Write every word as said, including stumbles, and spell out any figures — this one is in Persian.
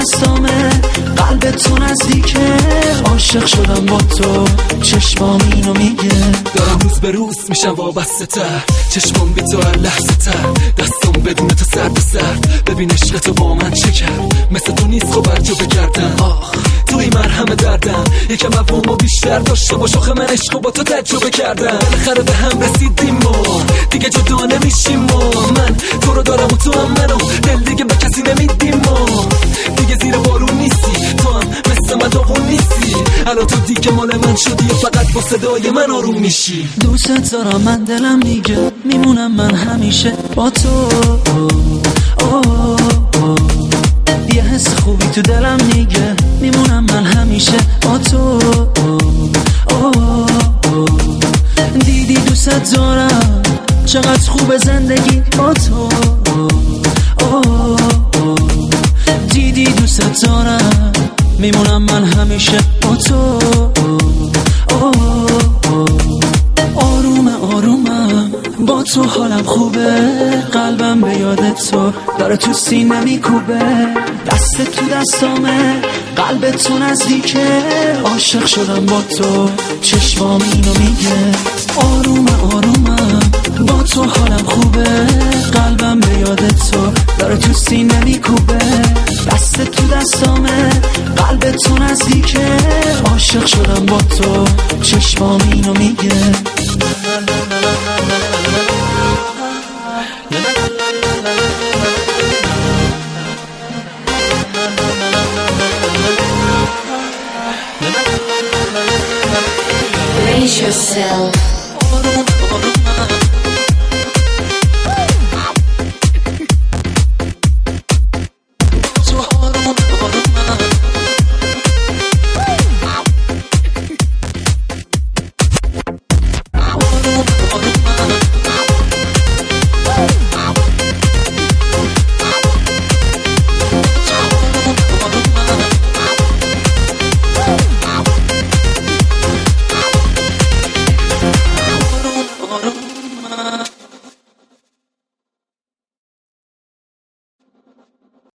دستامه، قلب تو نزدیکه، عاشق شدم با تو، چشمام اینو میگه. دارم روز به روز میشم وابسته تر، چشمام بی تو هر لحظه تر، دستام بدون تو سرد سرد. ببین عشق تو با من چه کرد، مثل تو نیست خب برجا بگردم. آخ توی مرهم دردم، یکم مفهومو بیشتر داشته باش، آخه من عشقو با تو تجربه کردم. بالاخره به هم رسیدیم ما، دیگه جدا نمیشیم ما. من تو رو دارم و تو هم منو، دل دیگه به کسی نمیدیم ما. دیگه زیر بارون نیستی، تو هم مثل من داغون نیستی. الان تو دیگه مال من شدی و فقط با صدای من آروم میشی. دوست دارم من، دلم میگه میمونم من همیشه با تو. اوه اوه اوه. یه حس خوبی تو دلم میگه میمونم من همیشه با تو. اوه اوه. دیدی دوست دارم، چقدر خوب زندگی با تو. اوه اوه. دیدی دوست دارم، میمونم من همیشه با تو. آرومه آرومم با تو، حالم خوبه، قلبم به یاد تو داره تو سینه میکوبه. دست تو دستامه، قلب تو نزدیکه، عاشق شدم با تو، چشمام اینو میگه. آرومه آرومم با تو، حالم خوبه، قلبم به یاد تو داره تو سینه میکوبه. دست تو دستامه، قلب تو نزدیکه، عاشق شدم با تو، چشمام اینو میگه. Brace yourself.